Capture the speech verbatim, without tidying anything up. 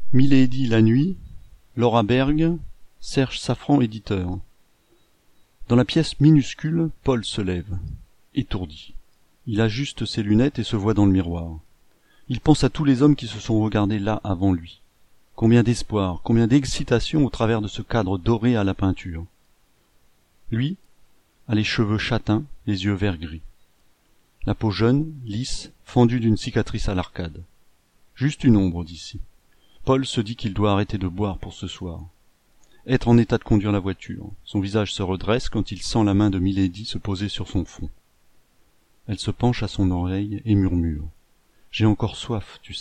Milady la nuit, Laura Berg, Serge Safran éditeur. Dans la pièce minuscule, Paul se lève, étourdi. Il ajuste ses lunettes et se voit dans le miroir. Il pense à tous les hommes qui se sont regardés là avant lui. Combien d'espoir, combien d'excitation au travers de ce cadre doré à la peinture. Lui a les cheveux châtains, les yeux vert-gris. La peau jeune, lisse, fendue d'une cicatrice à l'arcade. Juste une ombre d'ici. Paul se dit qu'il doit arrêter de boire pour ce soir. Être en état de conduire la voiture. Son visage se redresse quand il sent la main de Milady se poser sur son front. Elle se penche à son oreille et murmure. « J'ai encore soif, tu sais. »